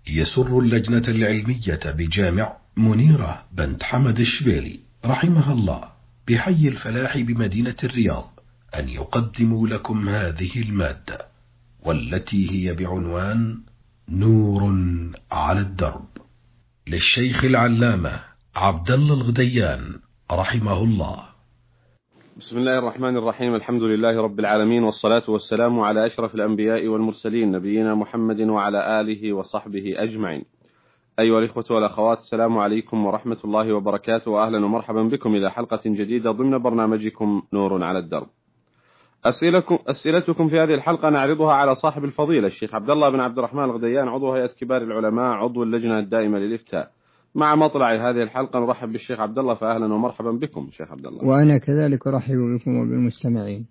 يسر اللجنة العلمية بجامع منيرة بنت حمد الشبيلي رحمها الله بحي الفلاح بمدينة الرياض أن يقدموا لكم هذه المادة، والتي هي بعنوان نور على الدرب، للشيخ العلامة عبد الله الغديان رحمه الله. بسم الله الرحمن الرحيم. الحمد لله رب العالمين، والصلاة والسلام على أشرف الأنبياء والمرسلين، نبينا محمد وعلى آله وصحبه أجمعين. أيها الإخوة والأخوات، السلام عليكم ورحمة الله وبركاته، وأهلا ومرحبا بكم إلى حلقة جديدة ضمن برنامجكم نور على الدرب. أسئلتكم في هذه الحلقة نعرضها على صاحب الفضيلة الشيخ عبد الله بن عبد الرحمن الغديان، عضو هيئة كبار العلماء، عضو اللجنة الدائمة للإفتاء. مع مطلع هذه الحلقة نرحب بالشيخ عبد الله، فأهلا ومرحبا بكم شيخ عبد الله. وأنا كذلك أرحب بكم وبالمستمعين.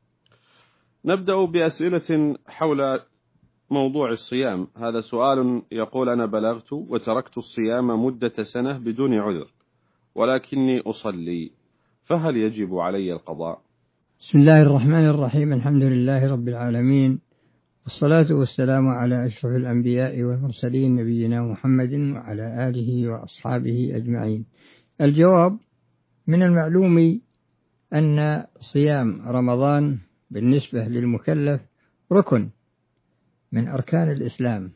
نبدأ بأسئلة حول موضوع الصيام. هذا سؤال يقول: أنا بلغت وتركت الصيام مدة سنة بدون عذر، ولكني أصلي، فهل يجب علي القضاء؟ بسم الله الرحمن الرحيم. الحمد لله رب العالمين، والصلاة والسلام على أشرف الأنبياء والمرسلين، نبينا محمد وعلى آله وأصحابه أجمعين. الجواب: من المعلوم أن صيام رمضان بالنسبة للمكلف ركن من أركان الإسلام،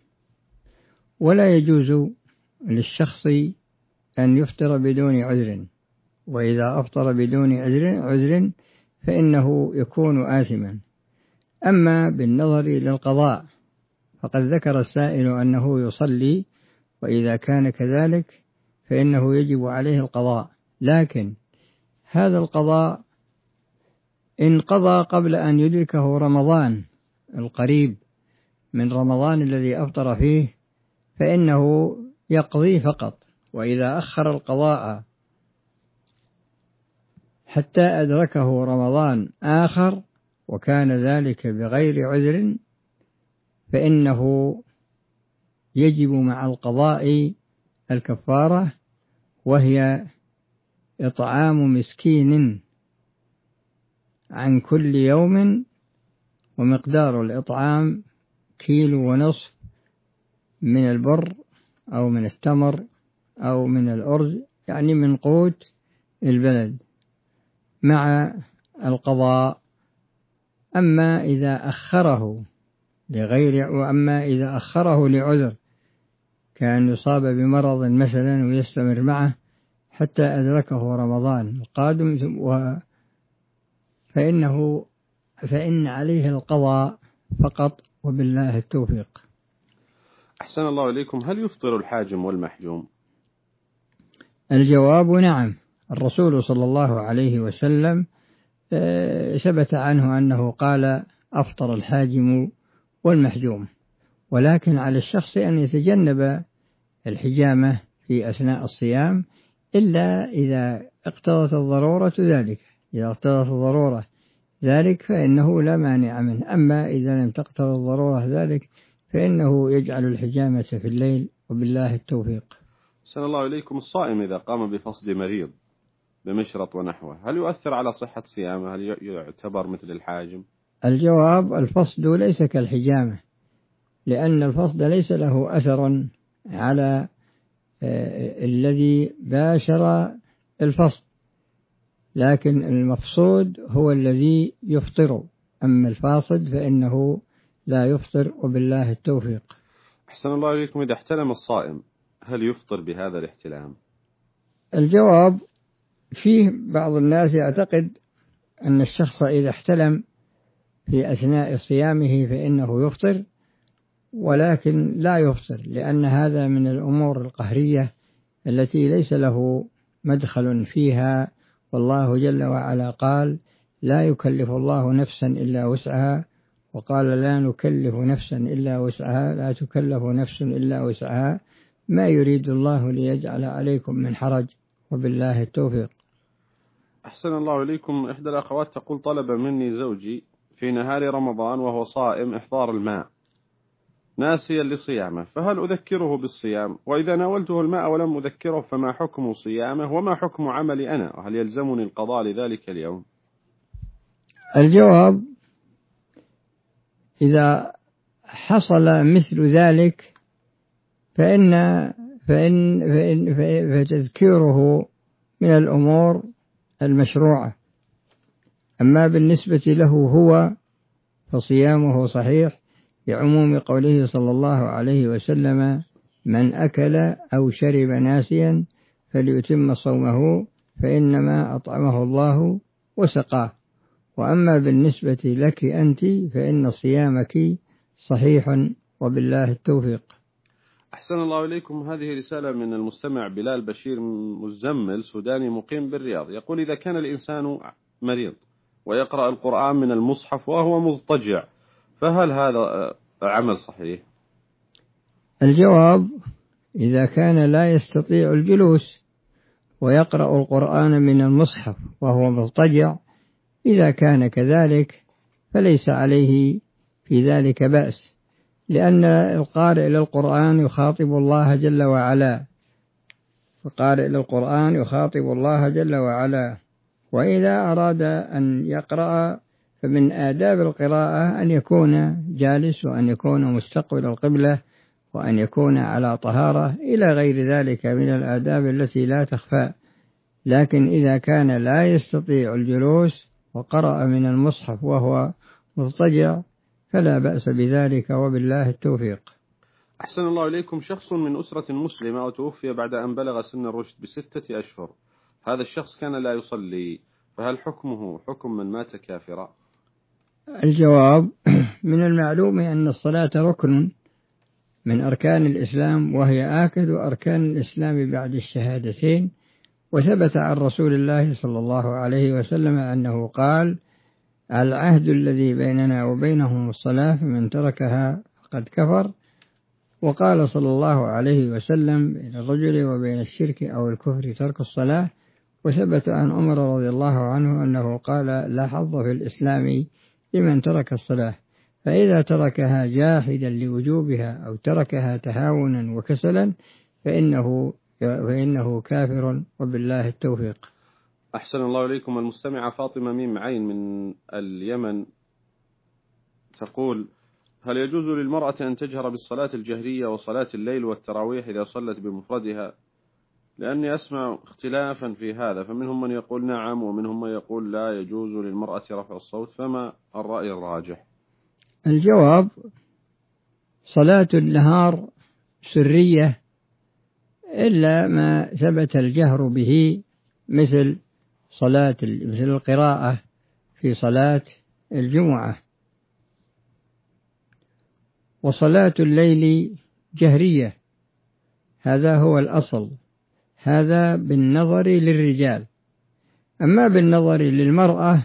ولا يجوز للشخص أن يفطر بدون عذر، وإذا أفطر بدون عذر فإنه يكون آثما. أما بالنظر للقضاء فقد ذكر السائل أنه يصلي، وإذا كان كذلك فإنه يجب عليه القضاء، لكن هذا القضاء إن قضى قبل أن يدركه رمضان القريب من رمضان الذي أفطر فيه فإنه يقضي فقط، وإذا أخر القضاء حتى أدركه رمضان آخر وكان ذلك بغير عذر فإنه يجب مع القضاء الكفارة، وهي إطعام مسكين عن كل يوم، ومقدار الإطعام 1.5 كيلو من البر أو من التمر أو من الأرز، يعني من قوت البلد مع القضاء. أما إذا أخره لعذر كان يصاب بمرض مثلا ويستمر معه حتى أدركه رمضان القادم فإن عليه القضاء فقط، وبالله التوفيق. أحسن الله إليكم. هل يفطر الحاجم والمحجوم؟ الجواب: نعم. الرسول صلى الله عليه وسلم ثبت عنه أنه قال: أفطر الحاجم والمحجوم، ولكن على الشخص أن يتجنب الحجامة في أثناء الصيام إلا إذا اقتضت الضرورة ذلك. إذا اقتضت الضرورة ذلك فإنه لا مانع منه، أما إذا لم تقتضي الضرورة ذلك فإنه يجعل الحجامة في الليل، وبالله التوفيق. أحسن الله إليكم. الصائم إذا قام بفصد مريض بمشرط ونحوه هل يؤثر على صحة صيامه؟ هل يعتبر مثل الحاجم؟ الجواب: الفصد ليس كالحجامة، لأن الفصد ليس له أثر على الذي باشر الفصد، لكن المفصود هو الذي يفطر، أما الفاصد فإنه لا يفطر، وبالله التوفيق. أحسن الله إليكم. إذا احتلم الصائم هل يفطر بهذا الاحتلام؟ الجواب: فيه بعض الناس يعتقد أن الشخص إذا احتلم في أثناء صيامه فإنه يفطر، ولكن لا يفطر، لأن هذا من الأمور القهرية التي ليس له مدخل فيها، والله جل وعلا قال: لا يكلف الله نفسا إلا وسعها، وقال: لا نكلف نفسا إلا وسعها، لا تكلف نفس إلا وسعها، ما يريد الله ليجعل عليكم من حرج، وبالله التوفيق. أحسن الله إليكم. إحدى الأخوات تقول: طلب مني زوجي في نهار رمضان وهو صائم إحضار الماء ناسيا لصيامه، فهل أذكره بالصيام؟ وإذا ناولته الماء ولم أذكره فما حكم صيامه، وما حكم عملي أنا، وهل يلزمني القضاء لذلك اليوم؟ الجواب: إذا حصل مثل ذلك فتذكيره من الأمور المشروعة. أما بالنسبة له هو فصيامه صحيح لعموم قوله صلى الله عليه وسلم: من أكل أو شرب ناسيا فليتم صومه فإنما أطعمه الله وسقاه. وأما بالنسبة لك أنت فإن صيامك صحيح وبالله التوفيق. أحسن الله إليكم. هذه رسالة من المستمع بلال بشير مزمل، سوداني مقيم بالرياض، يقول: إذا كان الإنسان مريض ويقرأ القرآن من المصحف وهو مضطجع فهل هذا عمل صحيح؟ الجواب: إذا كان لا يستطيع الجلوس ويقرأ القرآن من المصحف وهو مضطجع، إذا كان كذلك فليس عليه في ذلك بأس، لأن القارئ للقرآن يخاطب الله جل وعلا، القارئ للقرآن يخاطب الله جل وعلا. وإذا أراد أن يقرأ فمن آداب القراءة أن يكون جالس، وأن يكون مستقبل القبلة، وأن يكون على طهارة، إلى غير ذلك من الآداب التي لا تخفى. لكن إذا كان لا يستطيع الجلوس وقرأ من المصحف وهو مضطجع فلا بأس بذلك وبالله التوفيق. أحسن الله إليكم. شخص من أسرة مسلمة وتوفي بعد أن بلغ سن الرشد ب6 أشهر. هذا الشخص كان لا يصلي، فهل حكمه حكم من مات كافرا؟ الجواب: من المعلوم أن الصلاة ركن من أركان الإسلام، وهي آكد أركان الإسلام بعد الشهادتين. وثبت عن رسول الله صلى الله عليه وسلم أنه قال: العهد الذي بيننا وبينهم الصلاة، فمن تركها فقد كفر. وقال صلى الله عليه وسلم: بين الرجل وبين الشرك أو الكفر ترك الصلاة. وثبت عن عمر رضي الله عنه أنه قال: لا حظ في الإسلام لمن ترك الصلاة. فإذا تركها جاحدا لوجوبها أو تركها تهاونا وكسلا فإنه كافر وبالله التوفيق. أحسن الله إليكم. المستمعة فاطمة ميم عين من اليمن تقول: هل يجوز للمرأة أن تجهر بالصلاة الجهرية وصلاة الليل والتراويح إذا صلت بمفردها؟ لأني أسمع اختلافا في هذا، فمنهم من يقول نعم ومنهم من يقول لا يجوز للمرأة رفع الصوت، فما الرأي الراجح؟ الجواب: صلاة النهار سرية إلا ما ثبت الجهر به، مثل القراءة في صلاة الجمعة. وصلاة الليل جهرية، هذا هو الأصل، هذا بالنظر للرجال. أما بالنظر للمرأة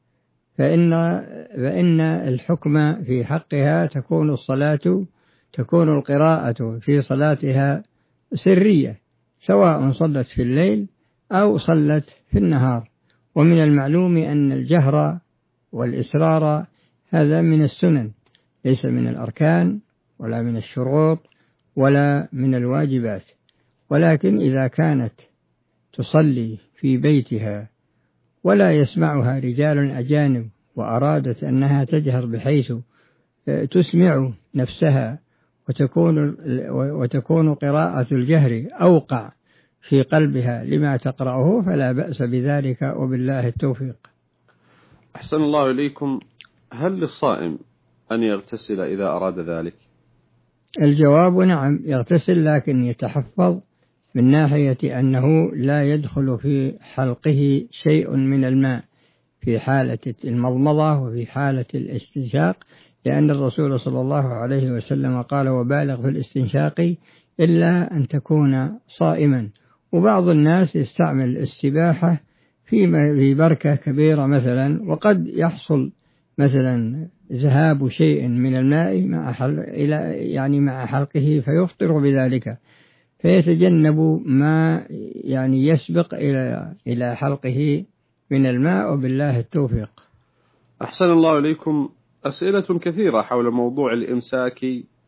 فإن الحكم في حقها تكون القراءة في صلاتها سرية، سواء صلت في الليل أو صلت في النهار. ومن المعلوم أن الجهر والإسرار هذا من السنن، ليس من الأركان ولا من الشروط ولا من الواجبات. ولكن إذا كانت تصلي في بيتها ولا يسمعها رجال أجانب، وأرادت أنها تجهر بحيث تسمع نفسها وتكون قراءة الجهر أوقع في قلبها لما تقرأه، فلا بأس بذلك وبالله التوفيق. أحسن الله إليكم. هل للصائم أن يغتسل إذا أراد ذلك؟ الجواب: نعم يغتسل، لكن يتحفظ من ناحية أنه لا يدخل في حلقه شيء من الماء في حالة المضمضة وفي حالة الاستنشاق، لأن الرسول صلى الله عليه وسلم قال: وبالغ في الاستنشاق إلا أن تكون صائما. وبعض الناس يستعمل السباحة في بركة كبيرة مثلا، وقد يحصل مثلا ذهاب شيء من الماء مع حلقه فيفطر بذلك، فيتجنب ما يسبق إلى حلقه من الماء وبالله التوفيق. أحسن الله إليكم. أسئلة كثيرة حول موضوع الإمساك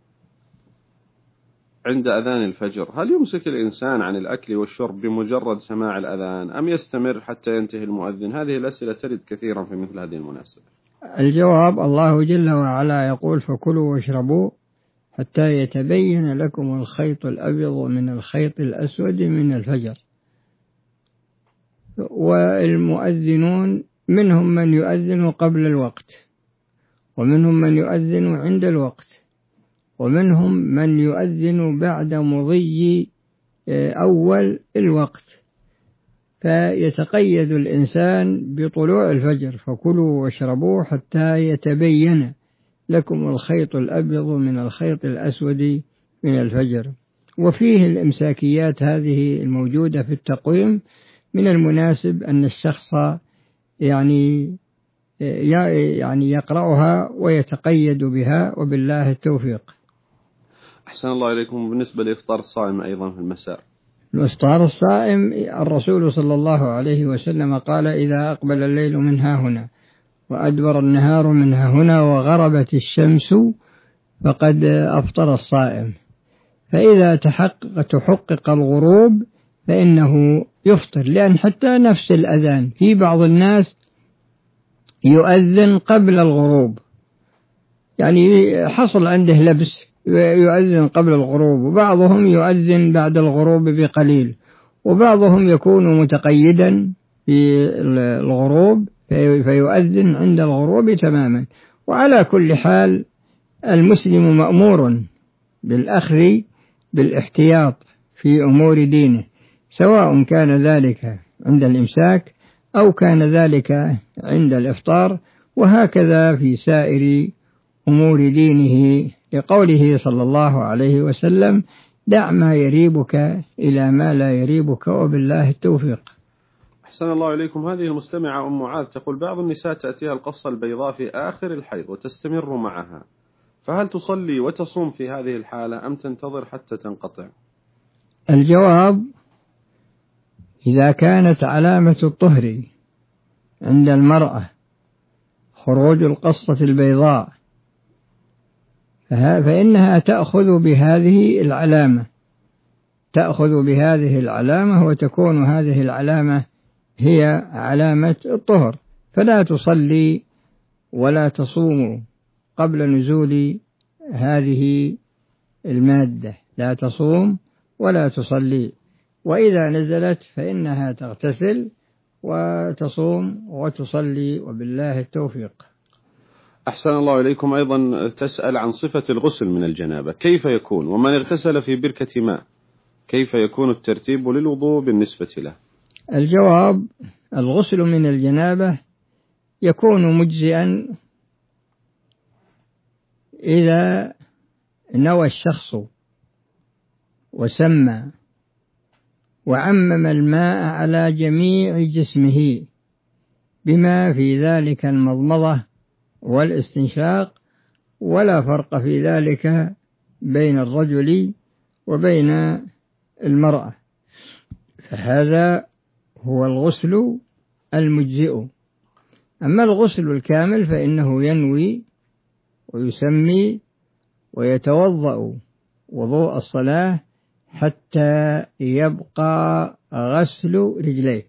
عند أذان الفجر. هل يمسك الإنسان عن الأكل والشرب بمجرد سماع الأذان أم يستمر حتى ينتهي المؤذن؟ هذه الأسئلة ترد كثيرا في مثل هذه المناسبة. الجواب: الله جل وعلا يقول: فكلوا واشربوا حتى يتبين لكم الخيط الأبيض من الخيط الأسود من الفجر. والمؤذنون منهم من يؤذن قبل الوقت، ومنهم من يؤذن عند الوقت، ومنهم من يؤذن بعد مضي أول الوقت. فيتقيد الإنسان بطلوع الفجر، فكلوا واشربوا حتى يتبين لكم الخيط الأبيض من الخيط الأسود من الفجر. وفيه الإمساكيات هذه الموجودة في التقويم من المناسب أن الشخص يعني يقرأها ويتقيد بها، وبالله التوفيق. أحسن الله إليكم. بالنسبة لإفطار الصائم أيضا في المساء، الإفطار الصائم الرسول صلى الله عليه وسلم قال: إذا أقبل الليل من ها هنا وأدبر النهار من ها هنا وغربت الشمس فقد أفطر الصائم. فإذا تحقق الغروب فإنه يفطر، لأن حتى نفس الأذان في بعض الناس يؤذن قبل الغروب، يعني حصل عنده لبس يؤذن قبل الغروب، وبعضهم يؤذن بعد الغروب بقليل، وبعضهم يكون متقيدا في الغروب فيؤذن عند الغروب تماما. وعلى كل حال المسلم مأمور بالأخذ بالاحتياط في أمور دينه، سواء كان ذلك عند الإمساك أو كان ذلك عند الإفطار، وهكذا في سائر أمور دينه، لقوله صلى الله عليه وسلم: دع ما يريبك إلى ما لا يريبك، وبالله التوفيق. أحسن الله إليكم. هذه المستمعة أم معاذ تقول: بعض النساء تأتيها القصة البيضاء في آخر الحيض وتستمر معها، فهل تصلي وتصوم في هذه الحالة أم تنتظر حتى تنقطع؟ الجواب: إذا كانت علامة الطهر عند المرأة خروج القصة البيضاء فإنها تأخذ بهذه العلامة وتكون هذه العلامة هي علامة الطهر، فلا تصلي ولا تصوم قبل نزول هذه المادة، لا تصوم ولا تصلي. وإذا نزلت فإنها تغتسل وتصوم وتصلي، وبالله التوفيق. أحسن الله إليكم. أيضا تسأل عن صفة الغسل من الجنابة، كيف يكون؟ ومن اغتسل في بركة ماء كيف يكون الترتيب للوضوء بالنسبة له؟ الجواب: الغسل من الجنابة يكون مجزئا إذا نوى الشخص وسمى وعمم الماء على جميع جسمه، بما في ذلك المضمضة والاستنشاق، ولا فرق في ذلك بين الرجل وبين المرأة، فهذا هو الغسل المجزئ. أما الغسل الكامل فإنه ينوي ويسمي ويتوضأ وضوء الصلاة حتى يبقى غسل رجليه،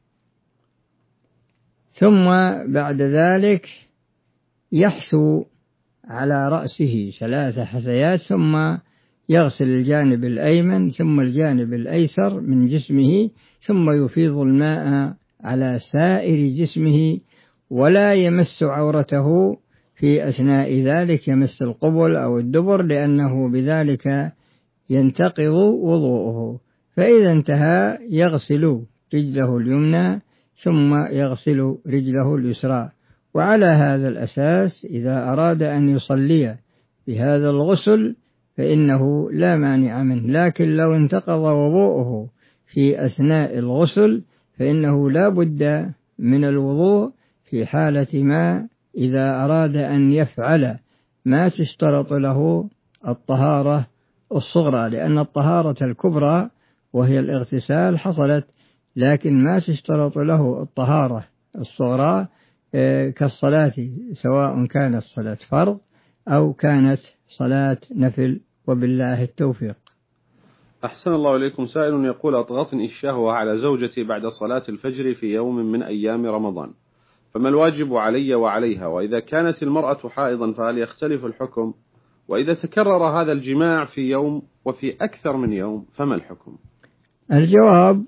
ثم بعد ذلك يحثو على رأسه 3 حثيات، ثم يغسل الجانب الأيمن ثم الجانب الأيسر من جسمه، ثم يفيض الماء على سائر جسمه، ولا يمس عورته في أثناء ذلك، يمس القبل أو الدبر، لأنه بذلك ينتقض وضوءه. فإذا انتهى يغسل رجله اليمنى ثم يغسل رجله اليسرى. وعلى هذا الأساس إذا أراد أن يصلي بهذا الغسل فإنه لا مانع منه، لكن لو انتقض وضوءه في أثناء الغسل فإنه لا بد من الوضوء في حالة ما إذا أراد أن يفعل ما تشترط له الطهارة الصغرى، لأن الطهارة الكبرى وهي الاغتسال حصلت، لكن ما تشترط له الطهارة الصغرى كالصلاة، سواء كانت صلاة فرض أو كانت صلاة نفل، وبالله التوفيق. أحسن الله إليكم. سائل يقول: أطغتني الشهوة على زوجتي بعد صلاة الفجر في يوم من أيام رمضان، فما الواجب علي وعليها؟ وإذا كانت المرأة حائضا فهل يختلف الحكم؟ وإذا تكرر هذا الجماع في يوم وفي أكثر من يوم فما الحكم؟ الجواب: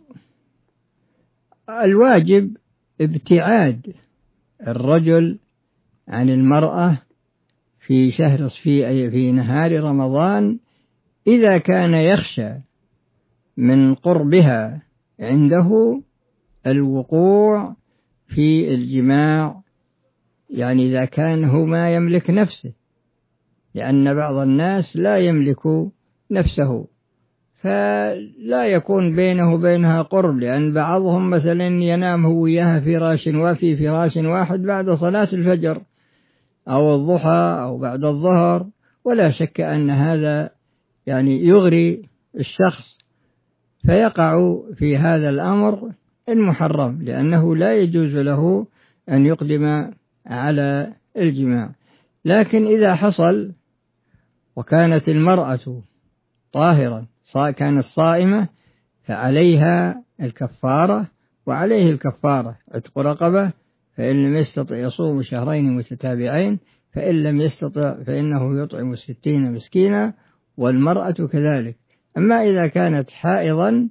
الواجب ابتعاد الرجل عن المرأة في نهار رمضان إذا كان يخشى من قربها عنده الوقوع في الجماع، يعني إذا كان هو ما يملك نفسه، لأن بعض الناس لا يملك نفسه فلا يكون بينه وبينها قرب، لأن بعضهم مثلا ينام هو وياها في فراش واحد بعد صلاة الفجر أو الضحى أو بعد الظهر، ولا شك أن هذا يعني يغري الشخص فيقع في هذا الأمر المحرم، لأنه لا يجوز له أن يقدم على الجماع. لكن إذا حصل وكانت المرأة طاهرا كانت صائمة فعليها الكفارة، وعليه الكفارة عتق رقبة، فإن لم يستطع يصوم شهرين متتابعين، فإن لم يستطع فإنه يطعم 60 مسكينا، والمرأة كذلك. أما إذا كانت حائضا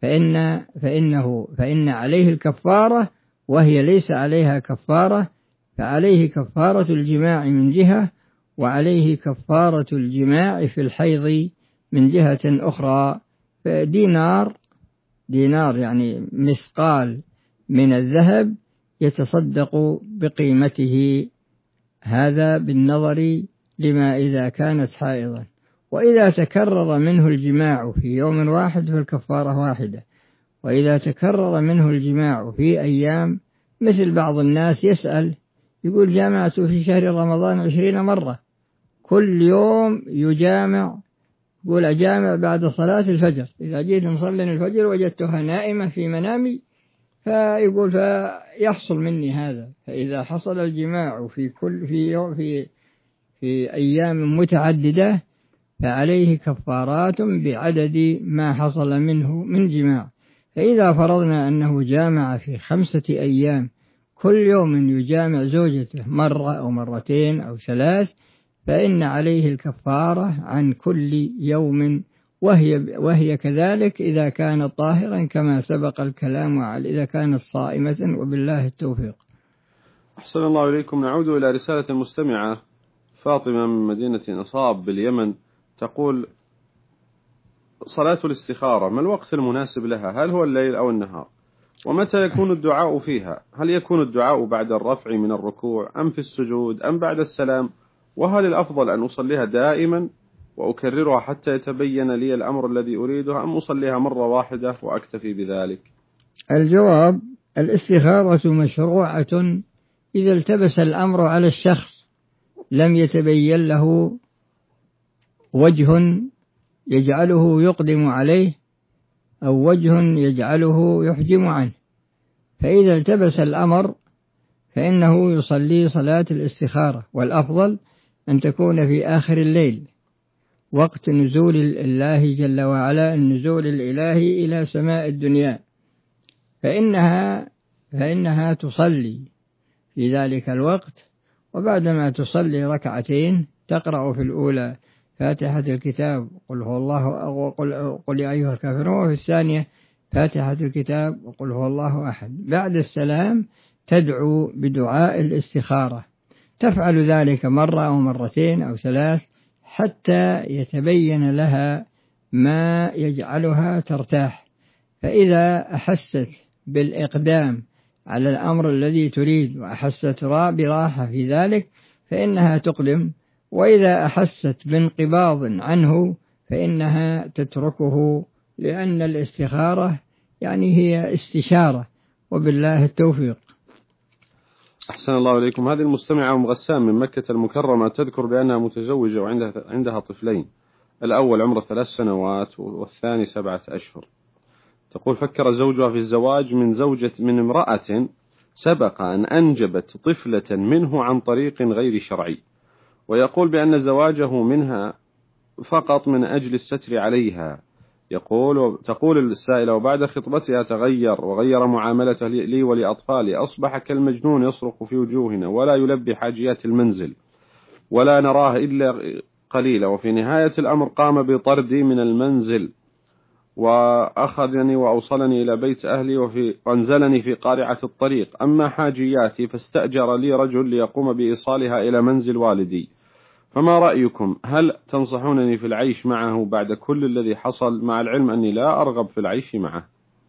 فإن عليه الكفارة، وهي ليس عليها كفارة، فعليه كفارة الجماع من جهة، وعليه كفارة الجماع في الحيض من جهة أخرى. فدينار يعني مثقال من الذهب يتصدق بقيمته، هذا بالنظر لما إذا كانت حائضا. وإذا تكرر منه الجماع في يوم واحد فالكفارة واحدة، وإذا تكرر منه الجماع في أيام، مثل بعض الناس يسأل يقول جامعت في شهر رمضان 20 مرة، كل يوم يجامع، يقول أجامع بعد صلاة الفجر، إذا جيت مصلي الفجر وجدتها نائمة في منامي، فيقول فيحصل مني هذا. فإذا حصل الجماع في أيام متعددة فعليه كفارات بعدد ما حصل منه من جماع. فإذا فرضنا أنه جامع في 5 أيام، كل يوم يجامع زوجته مرة أو مرتين أو 3، فإن عليه الكفارة عن كل يوم، وهي كذلك إذا كان طاهرا كما سبق الكلام على إذا كانت صائمة، وبالله التوفيق. أحسن الله إليكم. نعود إلى رسالة المستمعة فاطمة من مدينة نصاب باليمن، تقول: صلاة الاستخارة ما الوقت المناسب لها؟ هل هو الليل أو النهار؟ ومتى يكون الدعاء فيها؟ هل يكون الدعاء بعد الرفع من الركوع أم في السجود أم بعد السلام؟ وهل الأفضل أن أصليها دائما وأكررها حتى يتبين لي الأمر الذي أريده، أم أصليها مرة واحدة وأكتفي بذلك؟ الجواب: الاستخارة مشروعة إذا التبس الأمر على الشخص لم يتبين له وجه يجعله يقدم عليه أو وجه يجعله يحجم عنه. فإذا التبس الأمر فإنه يصلي صلاة الاستخارة، والأفضل أن تكون في آخر الليل وقت نزول الله جل وعلا، النزول الإلهي إلى سماء الدنيا، فإنها تصلي في ذلك الوقت، وبعدما تصلي ركعتين تقرأ في الأولى فاتحة الكتاب قل هو الله وقل يا أيها الكافرون، وفي الثانية فاتحة الكتاب وقل هو الله أحد. بعد السلام تدعو بدعاء الاستخارة، تفعل ذلك مرة أو مرتين أو 3 حتى يتبين لها ما يجعلها ترتاح. فإذا أحست بالإقدام على الأمر الذي تريد وأحست براحة في ذلك فإنها تقدم، وإذا أحست بانقباض عنه فإنها تتركه، لأن الاستخارة يعني هي استشارة، وبالله التوفيق. أحسن الله إليكم. هذه المستمعة أم غسان من مكة المكرمة تذكر بأنها متزوجة وعندها طفلين، الأول عمره 3 سنوات والثاني 7 أشهر. تقول: فكر زوجها في الزواج من امرأة سبق أن أنجبت طفلة منه عن طريق غير شرعي، ويقول بأن زواجه منها فقط من أجل الستر عليها. تقول السائلة: وبعد خطبتها تغير وغير معاملته لي ولأطفالي، أصبح كالمجنون يصرخ في وجوهنا ولا يلبي حاجيات المنزل، ولا نراه قليلة، وفي نهاية الأمر قام بطردي من المنزل وأخذني وأوصلني إلى بيت أهلي وأنزلني في قارعة الطريق. أما حاجياتي فاستأجر لي رجل ليقوم بإيصالها إلى منزل والدي. فما رأيكم؟ هل تنصحونني في العيش معه بعد كل الذي حصل، مع العلم أني لا أرغب في العيش معه؟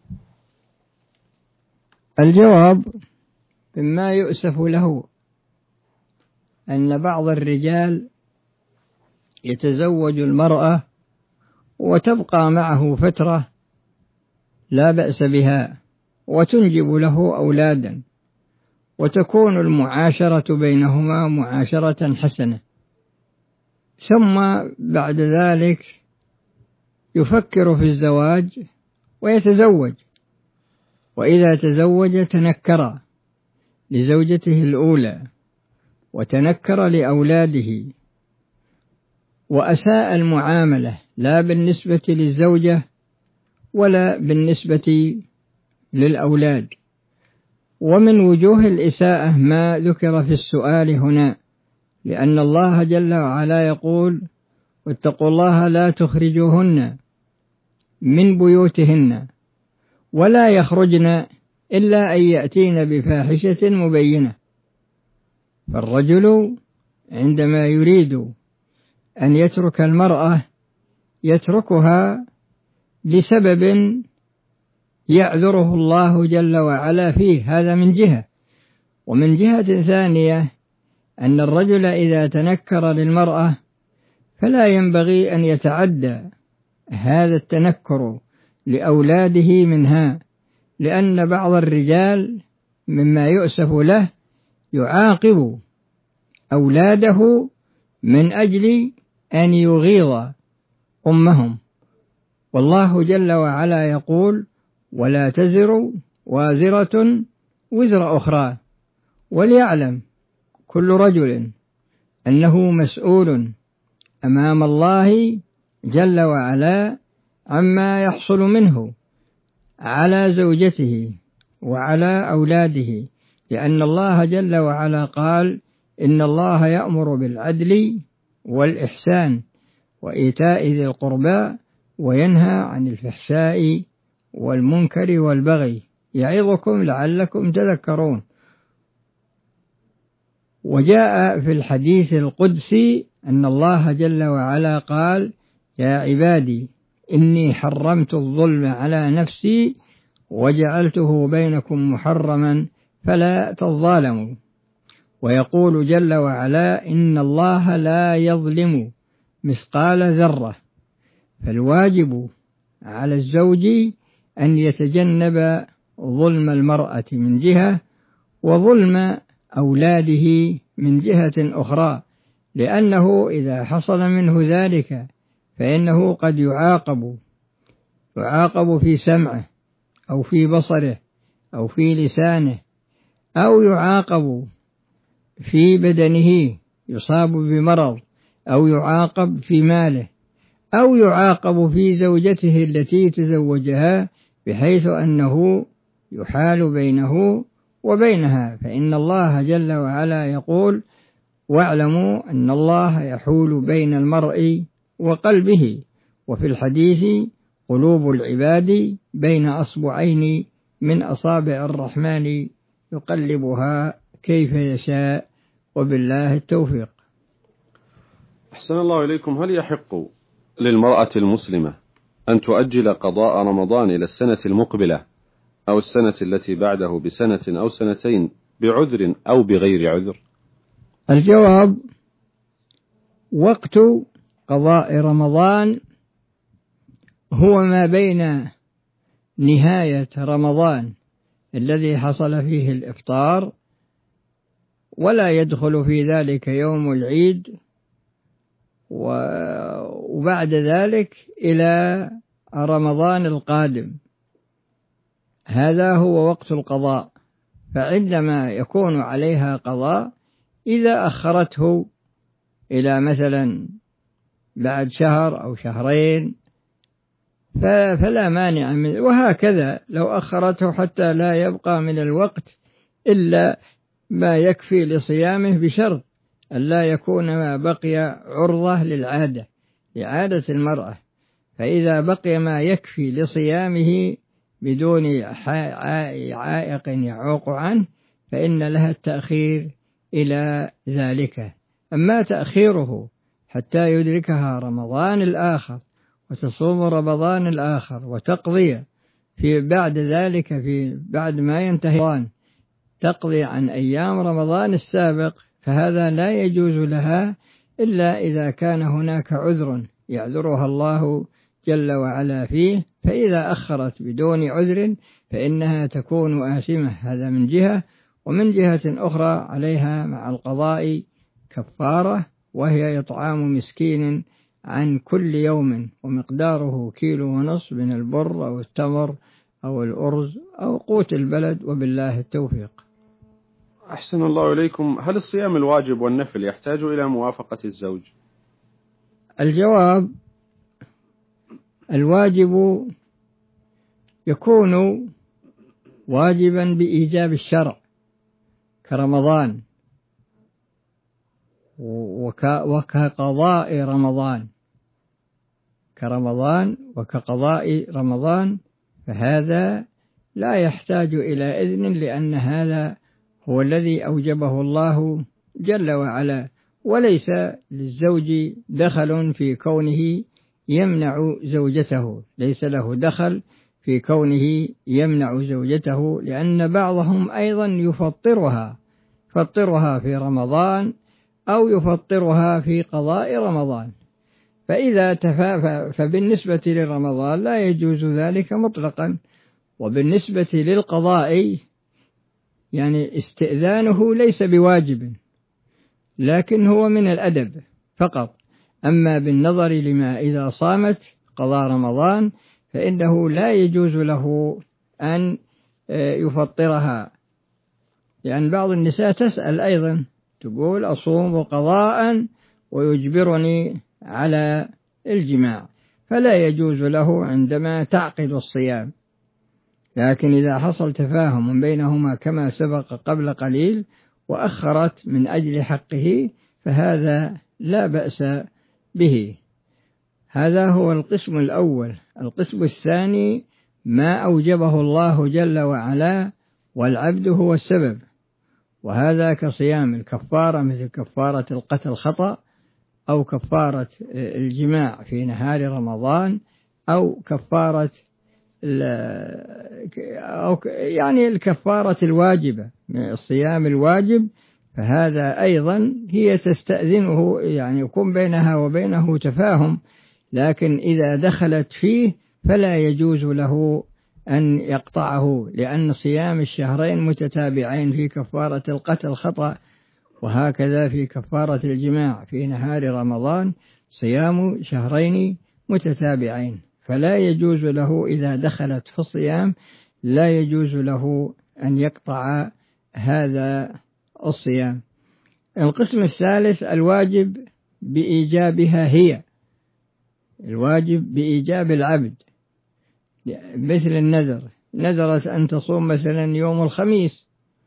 الجواب: مما يؤسف له أن بعض الرجال يتزوج المرأة وتبقى معه فترة لا بأس بها وتنجب له أولادا، وتكون المعاشرة بينهما معاشرة حسنة، ثم بعد ذلك يفكر في الزواج ويتزوج، وإذا تزوج تنكر لزوجته الأولى وتنكر لأولاده وأساء المعاملة، لا بالنسبة للزوجة ولا بالنسبة للأولاد. ومن وجوه الإساءة ما ذكر في السؤال هنا، لأن الله جل وعلا يقول: واتقوا الله لا تخرجوهن من بيوتهن ولا يخرجن إلا أن يأتين بفاحشة مبينة. فالرجل عندما يريد أن يترك المرأة يتركها لسبب يعذره الله جل وعلا فيه، هذا من جهة. ومن جهة ثانية أن الرجل إذا تنكر للمرأة فلا ينبغي أن يتعدى هذا التنكر لأولاده منها، لأن بعض الرجال مما يؤسف له يعاقب أولاده من أجل أن يغيظ أمهم. والله جل وعلا يقول: ولا تزر وازرة وزر أخرى، وليعلم كل رجل أنه مسؤول أمام الله جل وعلا عما يحصل منه على زوجته وعلى أولاده، لأن الله جل وعلا قال: إن الله يأمر بالعدل والإحسان وإيتاء ذي القربى وينهى عن الفحشاء والمنكر والبغي يعظكم لعلكم تذكرون. وجاء في الحديث القدسي أن الله جل وعلا قال: يا عبادي إني حرمت الظلم على نفسي وجعلته بينكم محرما فلا تظالموا. ويقول جل وعلا: إن الله لا يظلم مثقال ذرة. فالواجب على الزوج أن يتجنب ظلم المرأة من جهة، وظلم أولاده من جهة أخرى، لأنه إذا حصل منه ذلك فإنه قد يعاقب في سمعه أو في بصره أو في لسانه، أو يعاقب في بدنه يصاب بمرض، أو يعاقب في ماله، أو يعاقب في زوجته التي تزوجها بحيث أنه يحال بينه وبينها. فإن الله جل وعلا يقول: واعلموا أن الله يحول بين المرء وقلبه. وفي الحديث: قلوب العباد بين أصبعين من أصابع الرحمن يقلبها كيف يشاء، وبالله التوفيق. أحسن الله إليكم. هل يحق للمرأة المسلمة أن تؤجل قضاء رمضان إلى السنة المقبلة أو السنة التي بعده بسنة أو سنتين بعذر أو بغير عذر؟ الجواب: وقت قضاء رمضان هو ما بين نهاية رمضان الذي حصل فيه الإفطار، ولا يدخل في ذلك يوم العيد، وبعد ذلك إلى رمضان القادم، هذا هو وقت القضاء. فعندما يكون عليها قضاء إذا أخرته إلى مثلا بعد شهر أو شهرين فلا مانع منه، وهكذا لو أخرته حتى لا يبقى من الوقت إلا ما يكفي لصيامه، بشرط ألا يكون ما بقي عرضة لعادة المرأة، فإذا بقي ما يكفي لصيامه بدون عائق يعوق عنه فإن لها التأخير إلى ذلك. أما تأخيره حتى يدركها رمضان الآخر وتصوم رمضان الآخر وتقضي في بعد ذلك بعد ما ينتهي رمضان تقضي عن أيام رمضان السابق، فهذا لا يجوز لها إلا إذا كان هناك عذر يعذرها الله جل وعلا فيه، فإذا أخرت بدون عذر فإنها تكون آثمة. هذا من جهة، ومن جهة أخرى عليها مع القضاء كفارة، وهي إطعام مسكين عن كل يوم ومقداره 1.5 كيلو من البر أو التمر أو الأرز أو قوت البلد، وبالله التوفيق. أحسن الله إليكم. هل الصيام الواجب والنفل يحتاج إلى موافقة الزوج؟ الجواب: الواجب يكون واجبا بإيجاب الشرع كرمضان وكقضاء رمضان، كرمضان وكقضاء رمضان، فهذا لا يحتاج إلى إذن، لأن هذا هو الذي أوجبه الله جل وعلا، وليس للزوج دخل في كونه يمنع زوجته، ليس له دخل في كونه يمنع زوجته، لأن بعضهم أيضا يفطرها في رمضان أو يفطرها في قضاء رمضان، فإذا فبالنسبة لرمضان لا يجوز ذلك مطلقا، وبالنسبة للقضاء يعني استئذانه ليس بواجب، لكن هو من الأدب فقط. أما بالنظر لما إذا صامت قضاء رمضان فإنه لا يجوز له أن يفطرها، لأن بعض النساء تسأل أيضا تقول أصوم قضاء ويجبرني على الجماع، فلا يجوز له عندما تعقد الصيام. لكن إذا حصل تفاهم بينهما كما سبق قبل قليل وأخرت من أجل حقه فهذا لا بأس به. هذا هو القسم الأول. القسم الثاني ما أوجبه الله جل وعلا والعبد هو السبب، وهذا كصيام الكفارة مثل كفارة القتل خطأ، أو كفارة الجماع في نهار رمضان، أو كفارة يعني الكفارة الواجبة من الصيام الواجب، فهذا أيضا هي تستأذنه، يعني يكون بينها وبينه تفاهم، لكن إذا دخلت فيه فلا يجوز له أن يقطعه، لأن صيام الشهرين متتابعين في كفارة القتل خطأ، وهكذا في كفارة الجماع في نهار رمضان صيام شهرين متتابعين، فلا يجوز له إذا دخلت في الصيام لا يجوز له أن يقطع هذا الصيام. القسم الثالث الواجب بإيجابها، هي الواجب بإيجاب العبد، مثل النذر، نذرت أن تصوم مثلا يوم الخميس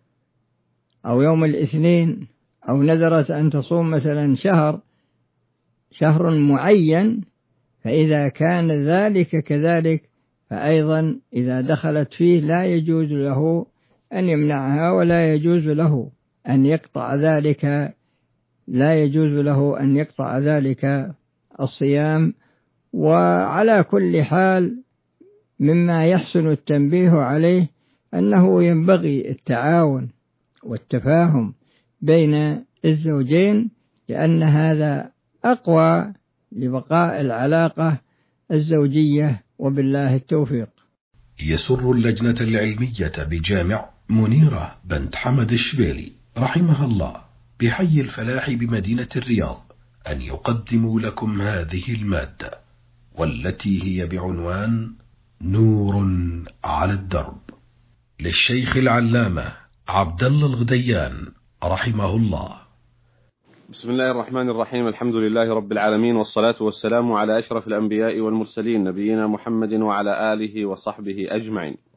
أو يوم الاثنين، أو نذرت أن تصوم مثلا شهر معين، فإذا كان ذلك كذلك فأيضا إذا دخلت فيه لا يجوز له أن يمنعها، ولا يجوز له أن يقطع ذلك، لا يجوز له أن يقطع ذلك الصيام. وعلى كل حال مما يحسن التنبيه عليه أنه ينبغي التعاون والتفاهم بين الزوجين، لأن هذا أقوى لبقاء العلاقة الزوجية، وبالله التوفيق. يسر اللجنة العلمية بجامع منيرة بنت حمد الشبيلي رحمها الله بحي الفلاح بمدينة الرياض أن يقدموا لكم هذه المادة، والتي هي بعنوان نور على الدرب، للشيخ العلامة عبد الله الغديان رحمه الله. بسم الله الرحمن الرحيم. الحمد لله رب العالمين، والصلاة والسلام على أشرف الأنبياء والمرسلين، نبينا محمد وعلى آله وصحبه أجمعين.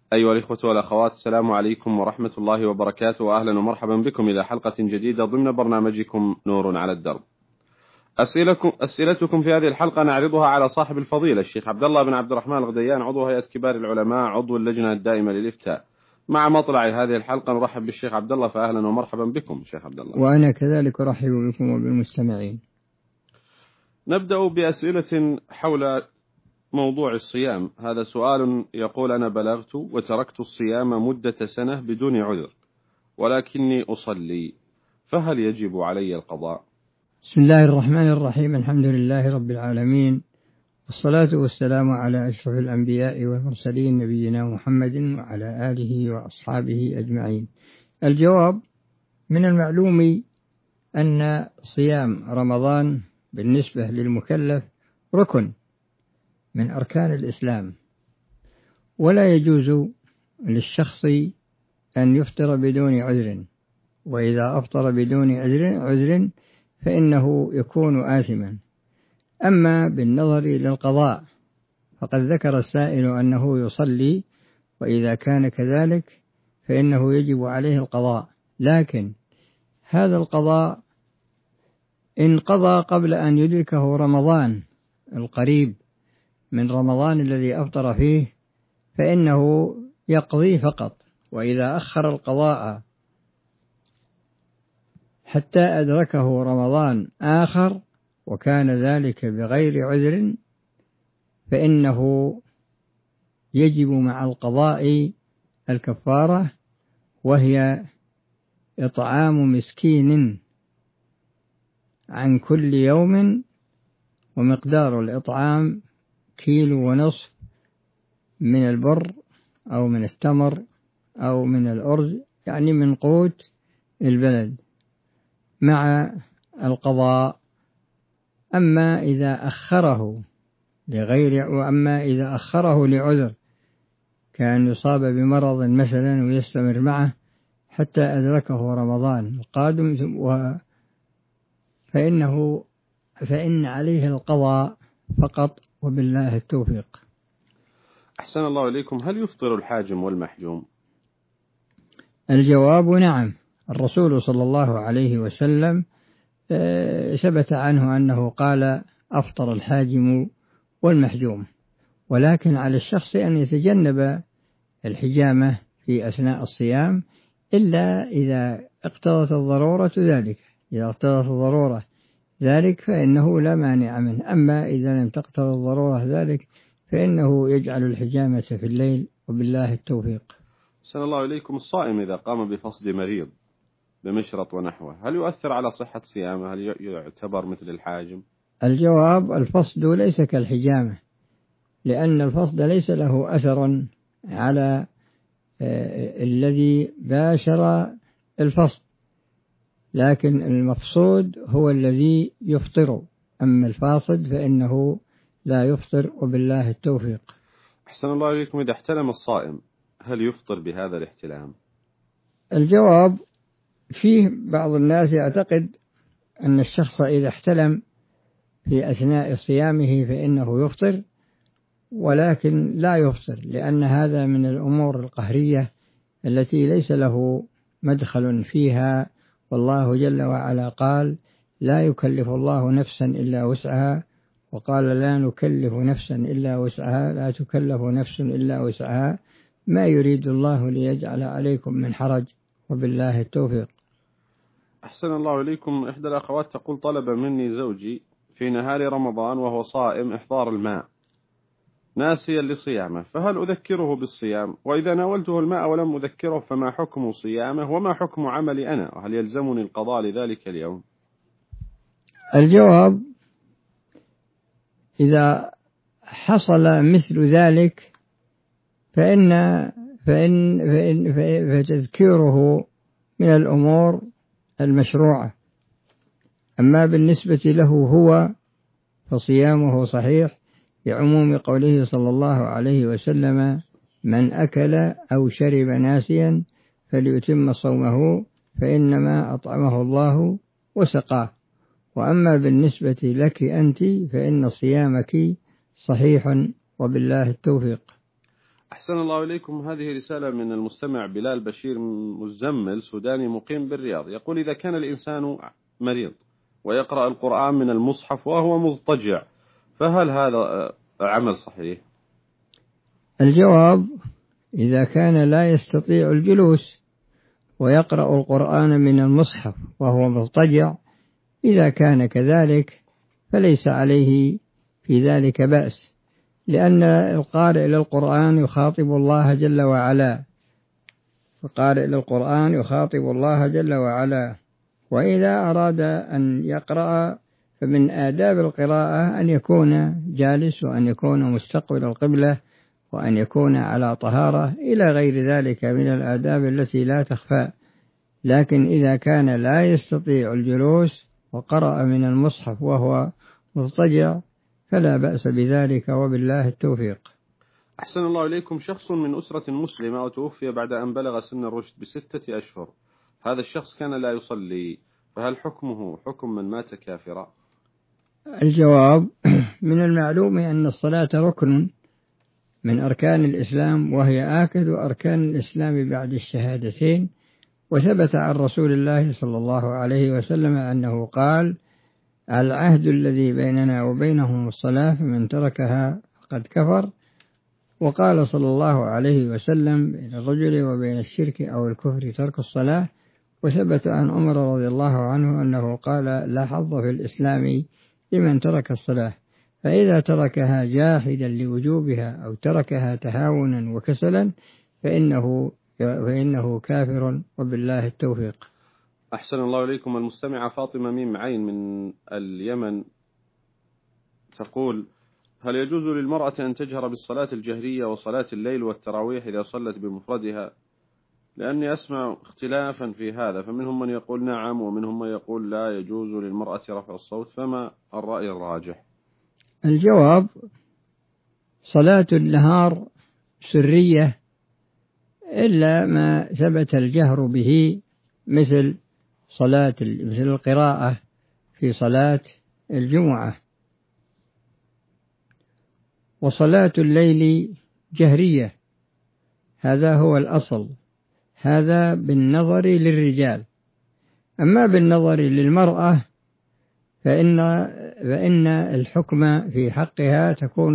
أيها الإخوة والأخوات، السلام عليكم ورحمة الله وبركاته، وأهلا ومرحبا بكم إلى حلقة جديدة ضمن برنامجكم نور على الدرب. أسئلتكم في هذه الحلقة نعرضها على صاحب الفضيلة الشيخ عبد الله بن عبد الرحمن الغديان، عضو هيئة كبار العلماء، عضو اللجنة الدائمة للإفتاء. مع مطلع هذه الحلقة نرحب بالشيخ عبد الله، فأهلا ومرحبا بكم شيخ عبد الله. وأنا كذلك أرحب بكم وبالمستمعين. نبدأ بأسئلة حول موضوع الصيام. هذا سؤال يقول: أنا بلغت وتركت الصيام مدة سنة بدون عذر، ولكني أصلي، فهل يجب علي القضاء؟ بسم الله الرحمن الرحيم، الحمد لله رب العالمين، والصلاة والسلام على أشرف الأنبياء والمرسلين نبينا محمد وعلى آله وأصحابه أجمعين. الجواب: من المعلوم أن صيام رمضان بالنسبة للمكلف ركن من أركان الإسلام، ولا يجوز للشخص أن يفطر بدون عذر، وإذا أفطر بدون عذر فإنه يكون آثما. أما بالنظر للقضاء فقد ذكر السائل أنه يصلي، وإذا كان كذلك فإنه يجب عليه القضاء، لكن هذا القضاء إن قضى قبل أن يدركه رمضان القريب من رمضان الذي أفطر فيه فإنه يقضي فقط، وإذا أخر القضاء حتى أدركه رمضان آخر وكان ذلك بغير عذر فإنه يجب مع القضاء الكفارة، وهي إطعام مسكين عن كل يوم، ومقدار الإطعام 1.5 كيلو من البر أو من التمر أو من الأرز، يعني من قوت البلد مع القضاء. أما إذا أخره لعذر، كان يصاب بمرض مثلا ويستمر معه حتى أدركه رمضان القادم فإن عليه القضاء فقط، وبالله التوفيق. أحسن الله إليكم. هل يفطر الحاجم والمحجوم؟ الجواب: نعم. الرسول صلى الله عليه وسلم ثبت عنه أنه قال: أفطر الحاجم والمحجوم، ولكن على الشخص أن يتجنب الحجامة في أثناء الصيام إلا إذا اقتضت الضرورة ذلك. إذا اقتضت الضرورة ذلك فإنه لا مانع منه، أما إذا لم تقتضي الضرورة ذلك فإنه يجعل الحجامة في الليل، وبالله التوفيق. أحسن الله إليكم. الصائم إذا قام بفصد مريض بمشرط ونحوه، هل يؤثر على صحة صيامه؟ هل يعتبر مثل الحاجم؟ الجواب: الفصد ليس كالحجامة، لأن الفصد ليس له أثر على الذي باشر الفصد، لكن المفصود هو الذي يفطر، أما الفاصد فإنه لا يفطر، وبالله التوفيق. أحسن الله إليكم. إذا احتلم الصائم هل يفطر بهذا الاحتلام؟ الجواب: فيه بعض الناس يعتقد أن الشخص إذا احتلم في أثناء صيامه فإنه يفطر، ولكن لا يفطر، لأن هذا من الأمور القهرية التي ليس له مدخل فيها، والله جل وعلا قال: لا يكلف الله نفسا إلا وسعها، وقال: لا نكلف نفسا إلا وسعها، لا تكلف نفس إلا وسعها، ما يريد الله ليجعل عليكم من حرج، وبالله التوفيق. أحسن الله إليكم. إحدى الأخوات تقول: طلب مني زوجي في نهار رمضان وهو صائم إحضار الماء ناسيا لصيامه، فهل أذكره بالصيام؟ وإذا ناولته الماء ولم أذكره فما حكم صيامه، وما حكم عملي أنا، وهل يلزمني القضاء لذلك اليوم؟ الجواب: إذا حصل مثل ذلك فتذكيره من الأمور المشروعة، أما بالنسبة له هو فصيامه صحيح، لعموم قوله صلى الله عليه وسلم: من أكل أو شرب ناسيا فليتم صومه فإنما أطعمه الله وسقاه. وأما بالنسبة لك أنت فإن صيامك صحيح، وبالله التوفيق. أحسن الله إليكم. هذه رسالة من المستمع بلال بشير مزمل، سوداني مقيم بالرياض، يقول: إذا كان الإنسان مريض ويقرأ القرآن من المصحف وهو مضطجع، فهل هذا عمل صحيح؟ الجواب: إذا كان لا يستطيع الجلوس ويقرأ القرآن من المصحف وهو مضطجع، إذا كان كذلك فليس عليه في ذلك بأس، لأن القارئ للقرآن يخاطب الله جل وعلا، القارئ للقرآن يخاطب الله جل وعلا. وإذا أراد أن يقرأ فمن آداب القراءة أن يكون جالس، وأن يكون مستقبل القبلة، وأن يكون على طهارة، إلى غير ذلك من الآداب التي لا تخفى. لكن إذا كان لا يستطيع الجلوس وقرأ من المصحف وهو مضطجع فلا بأس بذلك، وبالله التوفيق. أحسن الله إليكم. شخص من أسرة مسلمة وتوفي بعد أن بلغ سن الرشد ب6 أشهر. هذا الشخص كان لا يصلي، فهل حكمه حكم من مات كافرا؟ الجواب: من المعلوم أن الصلاة ركن من أركان الإسلام، وهي آكد أركان الإسلام بعد الشهادتين، وثبت عن رسول الله صلى الله عليه وسلم أنه قال: العهد الذي بيننا وبينهم الصلاة، فمن تركها فقد كفر. وقال صلى الله عليه وسلم: بين الرجل وبين الشرك أو الكفر ترك الصلاة. وثبت عن عمر رضي الله عنه أنه قال: لا حظ في الإسلام لمن ترك الصلاة. فإذا تركها جاحدا لوجوبها أو تركها تهاونا وكسلا فإنه كافر، وبالله التوفيق. أحسن الله إليكم. المستمعة فاطمة ميم عين من اليمن تقول: هل يجوز للمرأة أن تجهر بالصلاة الجهرية وصلاة الليل والتراويح إذا صلت بمفردها؟ لأني أسمع اختلافا في هذا، فمنهم من يقول نعم، ومنهم من يقول لا يجوز للمرأة رفع الصوت، فما الرأي الراجح؟ الجواب: صلاة النهار سرية إلا ما ثبت الجهر به، مثل القراءة في صلاة الجمعة. وصلاة الليل جهرية، هذا هو الأصل، هذا بالنظر للرجال. أما بالنظر للمرأة فإن الحكم في حقها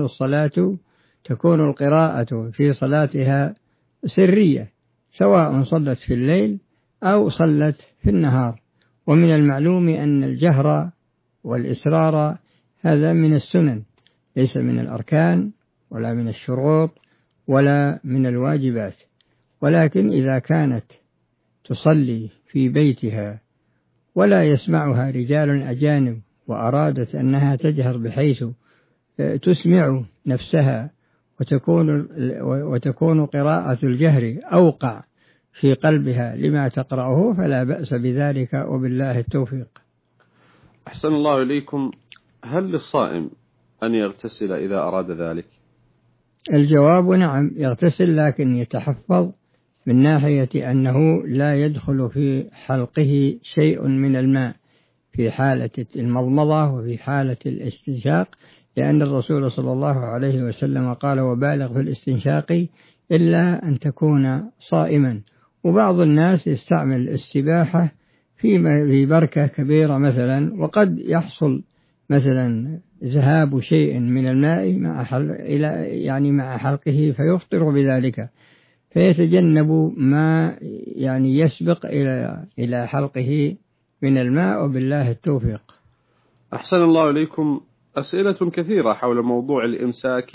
تكون القراءة في صلاتها سرية، سواء صلت في الليل أو صلت في النهار. ومن المعلوم أن الجهر والإسرار هذا من السنن، ليس من الأركان ولا من الشروط ولا من الواجبات. ولكن إذا كانت تصلي في بيتها ولا يسمعها رجال أجانب، وأرادت أنها تجهر بحيث تسمع نفسها وتكون قراءة الجهر أوقع في قلبها لما تقرأه، فلا بأس بذلك، وبالله التوفيق. أحسن الله إليكم. هل للصائم أن يغتسل إذا أراد ذلك؟ الجواب: نعم، يغتسل، لكن يتحفظ من ناحية أنه لا يدخل في حلقه شيء من الماء في حالة المضمضة وفي حالة الاستنشاق، لأن الرسول صلى الله عليه وسلم قال: وبالغ في الاستنشاق إلا أن تكون صائما. وبعض الناس يستعمل السباحة في بركة كبيرة مثلا، وقد يحصل مثلا ذهاب شيء من الماء مع حلقه فيفطر بذلك، فيتجنب ما يسبق إلى حلقه من الماء، وبالله التوفيق. أحسن الله إليكم. أسئلة كثيرة حول موضوع الإمساك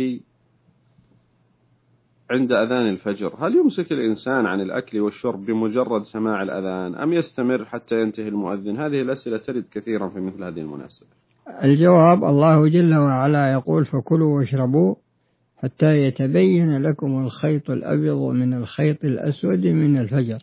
عند أذان الفجر. هل يمسك الإنسان عن الأكل والشرب بمجرد سماع الأذان، أم يستمر حتى ينتهي المؤذن؟ هذه الأسئلة ترد كثيرا في مثل هذه المناسبة. الجواب: الله جل وعلا يقول: فكلوا واشربوا حتى يتبين لكم الخيط الأبيض من الخيط الأسود من الفجر.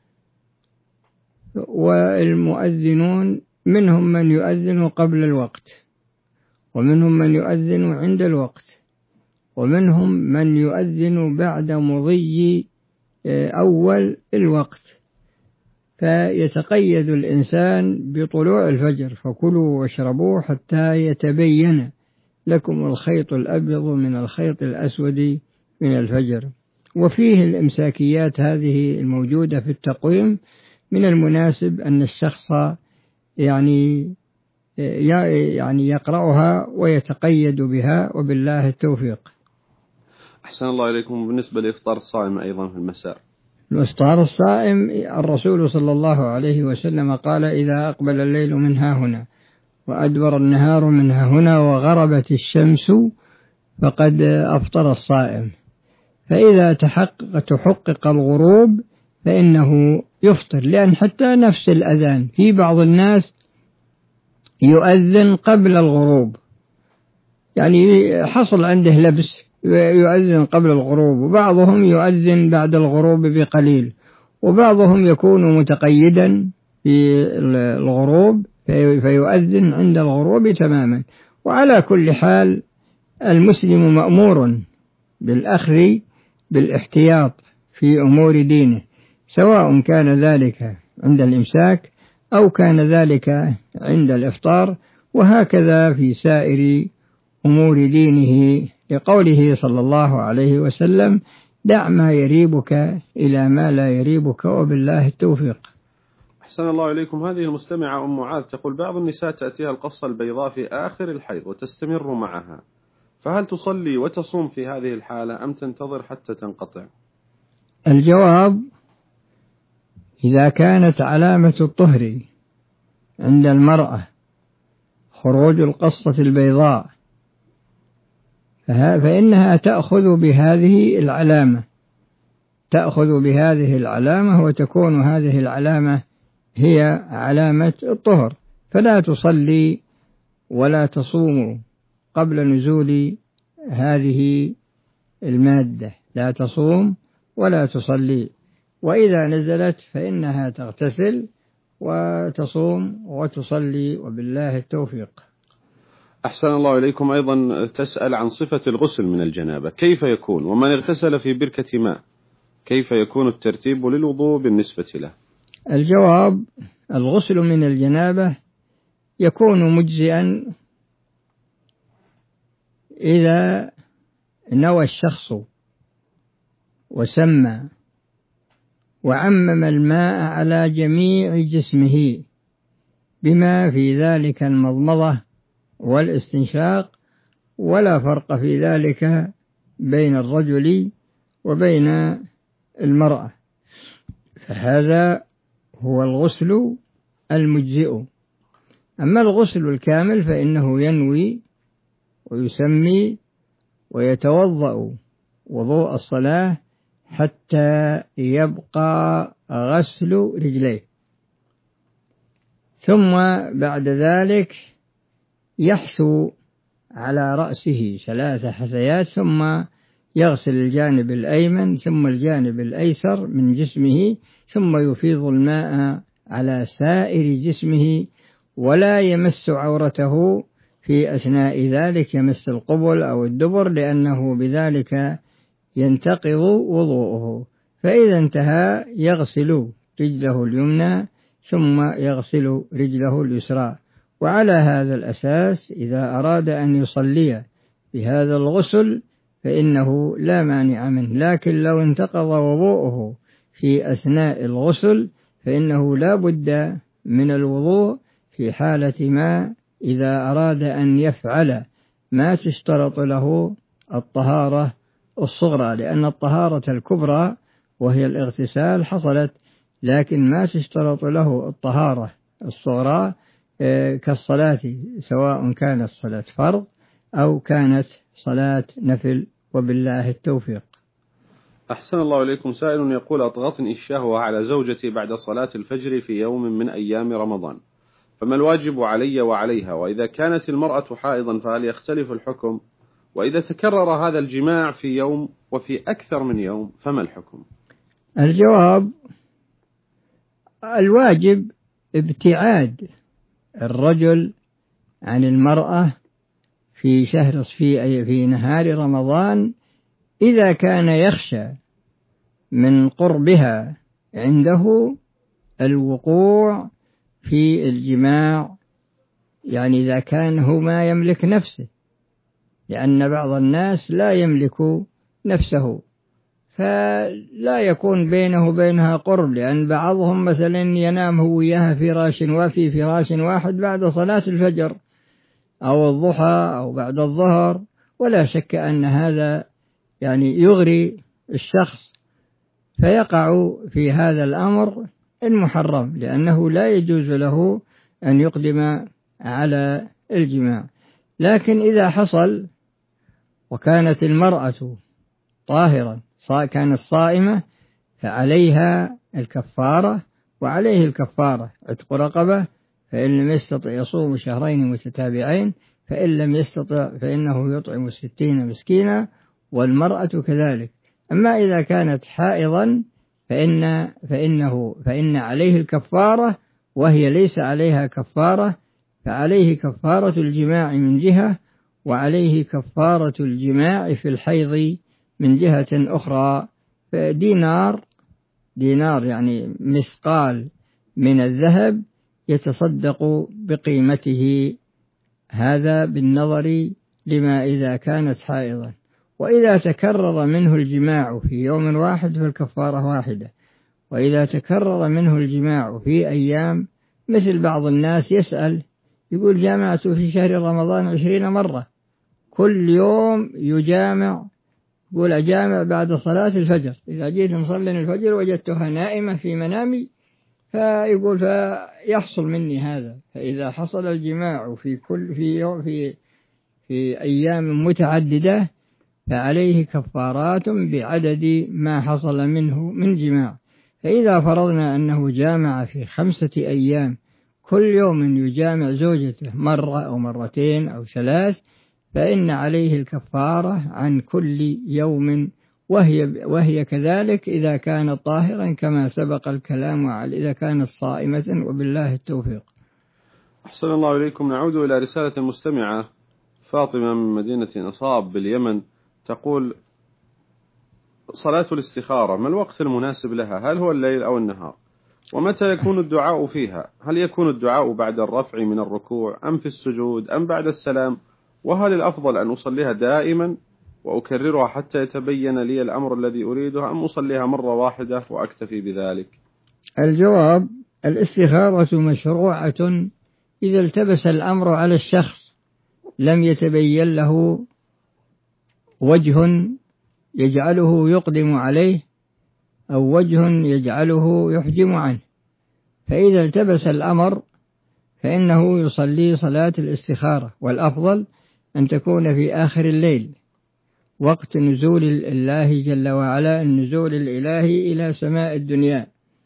والمؤذنون منهم من يؤذن قبل الوقت، ومنهم من يؤذن عند الوقت، ومنهم من يؤذن بعد مضي أول الوقت. فيتقيد الإنسان بطلوع الفجر: فكلوا واشربوا حتى يتبين لكم الخيط الأبيض من الخيط الأسود من الفجر. وفيه الإمساكيات هذه الموجودة في التقويم، من المناسب أن الشخص يعني يقرأها ويتقيد بها، وبالله التوفيق. أحسن الله إليكم. بالنسبة لإفطار الصائم أيضا في المساء، الإفطار الصائم الرسول صلى الله عليه وسلم قال: إذا أقبل الليل من ها هنا وأدبر النهار من ها هنا وغربت الشمس فقد أفطر الصائم. فإذا تحقق الغروب فإنه يفطر، لأن حتى نفس الأذان في بعض الناس يؤذن قبل الغروب، يعني حصل عنده لبس يؤذن قبل الغروب، وبعضهم يؤذن بعد الغروب بقليل، وبعضهم يكون متقيدا في الغروب فيؤذن عند الغروب تماما. وعلى كل حال المسلم مأمور بالأخذ بالاحتياط في أمور دينه، سواء كان ذلك عند الإمساك أو كان ذلك عند الإفطار، وهكذا في سائر أمور دينه، لقوله صلى الله عليه وسلم: دع ما يريبك إلى ما لا يريبك، وبالله التوفيق. أحسن الله إليكم. هذه المستمعة أم معاذ تقول: بعض النساء تأتيها القصة البيضاء في آخر الحيض وتستمر معها، فهل تصلي وتصوم في هذه الحالة أم تنتظر حتى تنقطع؟ الجواب: إذا كانت علامة الطهر عند المرأة خروج القصة البيضاء فإنها تأخذ بهذه العلامة وتكون هذه العلامة هي علامة الطهر، فلا تصلي ولا تصوم قبل نزول هذه المادة، لا تصوم ولا تصلي. وإذا نزلت فإنها تغتسل وتصوم وتصلي، وبالله التوفيق. أحسن الله إليكم. أيضا تسأل عن صفة الغسل من الجنابة، كيف يكون؟ ومن اغتسل في بركة ماء كيف يكون الترتيب للوضوء بالنسبة له؟ الجواب: الغسل من الجنابة يكون مجزئا إذا نوى الشخص وسمى وعمم الماء على جميع جسمه بما في ذلك المضمضة والاستنشاق، ولا فرق في ذلك بين الرجل وبين المرأة، فهذا هو الغسل المجزئ. أما الغسل الكامل فإنه ينوي ويسمي ويتوضأ وضوء الصلاة حتى يبقى غسل رجليه، ثم بعد ذلك يحثو على رأسه 3 حثيات، ثم يغسل الجانب الأيمن ثم الجانب الأيسر من جسمه، ثم يفيض الماء على سائر جسمه، ولا يمس عورته في أثناء ذلك، يمس القبل أو الدبر، لأنه بذلك ينتقض وضوءه. فإذا انتهى يغسل رجله اليمنى ثم يغسل رجله اليسرى. وعلى هذا الأساس إذا أراد أن يصلي بهذا الغسل فإنه لا مانع منه، لكن لو انتقض وضوءه في أثناء الغسل فإنه لا بد من الوضوء في حالة ما إذا أراد أن يفعل ما تشترط له الطهارة الصغرى، لأن الطهارة الكبرى وهي الاغتسال حصلت، لكن ما تشترط له الطهارة الصغرى كالصلاة، سواء كانت صلاة فرض أو كانت صلاة نفل، وبالله التوفيق. أحسن الله إليكم. سائل يقول: أضغطني الشهوة على زوجتي بعد صلاة الفجر في يوم من أيام رمضان، فما الواجب علي وعليها؟ وإذا كانت المرأة حائضا فهل يختلف الحكم؟ وإذا تكرر هذا الجماع في يوم وفي أكثر من يوم فما الحكم؟ الجواب: الواجب ابتعاد الرجل عن المرأة في نهار رمضان إذا كان يخشى من قربها عنده الوقوع في الجماع، يعني إذا كان هو ما يملك نفسه، لأن بعض الناس لا يملك نفسه فلا يكون بينه وبينها قرب، لأن بعضهم مثلا ينام هو وياها في فراش واحد بعد صلاة الفجر أو الضحى أو بعد الظهر، ولا شك أن هذا يعني يغري الشخص، فيقع في هذا الأمر المحرم، لأنه لا يجوز له أن يقدم على الجماع. لكن إذا حصل وكانت المرأة طاهرا كانت صائمة فعليها الكفارة، وعليه الكفارة عتق رقبة، فإن لم يستطع يصوم شهرين متتابعين، فإن لم يستطع فإنه يطعم 60 مسكينا، والمرأة كذلك. أما إذا كانت حائضا فإن عليه الكفارة، وهي ليس عليها كفارة، فعليه كفارة الجماع من جهة، وعليه كفارة الجماع في الحيض من جهة أخرى. فدينار يعني مثقال من الذهب يتصدق بقيمته، هذا بالنظر لما إذا كانت حائضا. وإذا تكرر منه الجماع في يوم واحد فالكفارة واحدة، وإذا تكرر منه الجماع في أيام، مثل بعض الناس يسأل يقول جامعت في شهر رمضان 20 مرة، كل يوم يجامع، يقول أجامع بعد صلاة الفجر، إذا جيت مصلي الفجر وجدتها نائمة في منامي، فيقول فيحصل مني هذا. فإذا حصل الجماع في أيام متعددة فعليه كفارات بعدد ما حصل منه من جماع. فإذا فرضنا أنه جامع في 5 أيام، كل يوم يجامع زوجته مرة أو مرتين أو 3، فإن عليه الكفارة عن كل يوم، وهي كذلك إذا كان طاهرا كما سبق الكلام على إذا كانت صائمة، وبالله التوفيق. أحسن الله إليكم. نعود إلى رسالة المستمعة فاطمة من مدينة نصاب باليمن، تقول: صلاة الاستخارة ما الوقت المناسب لها؟ هل هو الليل أو النهار؟ ومتى يكون الدعاء فيها؟ هل يكون الدعاء بعد الرفع من الركوع أم في السجود أم بعد السلام؟ وهل الأفضل أن أصليها دائما وأكررها حتى يتبين لي الأمر الذي أريده، أم أصليها مرة واحدة وأكتفي بذلك؟ الجواب: الاستخارة مشروعة إذا التبس الأمر على الشخص لم يتبين له وجه يجعله يقدم عليه أو وجه يجعله يحجم عنه. فإذا التبس الأمر فإنه يصلي صلاة الاستخارة، والأفضل أن تكون في آخر الليل وقت نزول الله جل وعلا، النزول الإلهي إلى سماء الدنيا،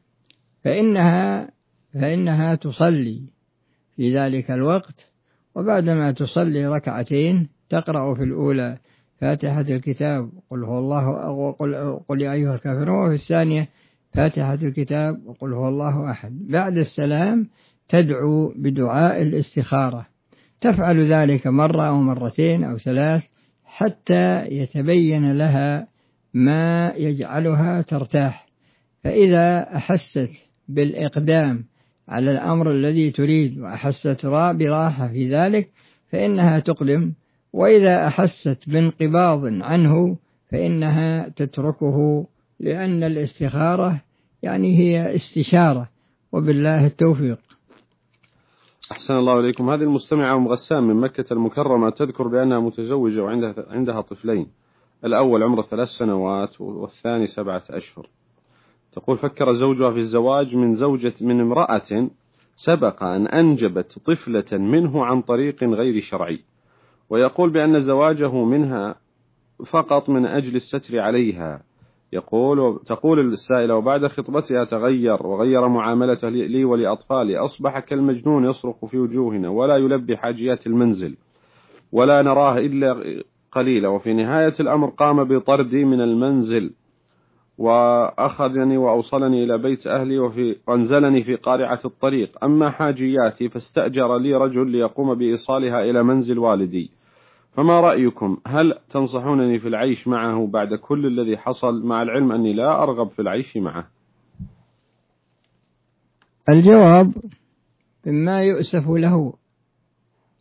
فإنها تصلي في ذلك الوقت، وبعدما تصلي ركعتين تقرأ في الأولى فاتحة الكتاب قل هو الله وقل يا أيها الكافرون، وفي الثانية فاتحة الكتاب وقل هو الله أحد. بعد السلام تدعو بدعاء الاستخارة، تفعل ذلك مرة أو مرتين أو 3 حتى يتبين لها ما يجعلها ترتاح. فإذا أحست بالإقدام على الأمر الذي تريد وأحست براحة في ذلك فإنها تقدم، وإذا أحست بانقباض عنه فإنها تتركه، لأن الاستخارة يعني هي استشارة، وبالله التوفيق. أحسن الله إليكم. هذه المستمعة أم غسان من مكة المكرمة تذكر بأنها متزوجة وعندها طفلين، الأول عمره 3 سنوات والثاني 7 أشهر. تقول: فكر زوجها في الزواج من امرأة سبق أن أنجبت طفلة منه عن طريق غير شرعي، ويقول بأن زواجه منها فقط من أجل الستر عليها. تقول السائلة: وبعد خطبتها تغير وغير معاملته لي ولأطفالي، أصبح كالمجنون يصرخ في وجوهنا ولا يلبي حاجيات المنزل ولا نراه إلا قليلا، وفي نهاية الأمر قام بطردي من المنزل وأخذني وأوصلني إلى بيت أهلي وانزلني في قارعة الطريق. أما حاجياتي فاستأجر لي رجل ليقوم بإيصالها إلى منزل والدي. فما رأيكم؟ هل تنصحونني في العيش معه بعد كل الذي حصل، مع العلم أني لا أرغب في العيش معه؟ الجواب: مما يؤسف له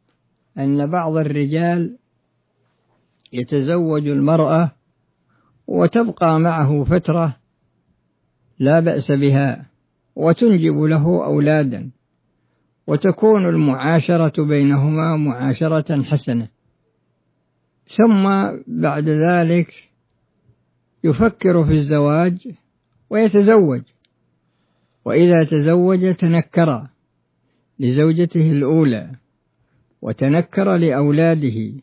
أن بعض الرجال يتزوج المرأة وتبقى معه فترة لا بأس بها، وتنجب له أولادا، وتكون المعاشرة بينهما معاشرة حسنة. ثم بعد ذلك يفكر في الزواج ويتزوج، وإذا تزوج تنكر لزوجته الأولى وتنكر لأولاده،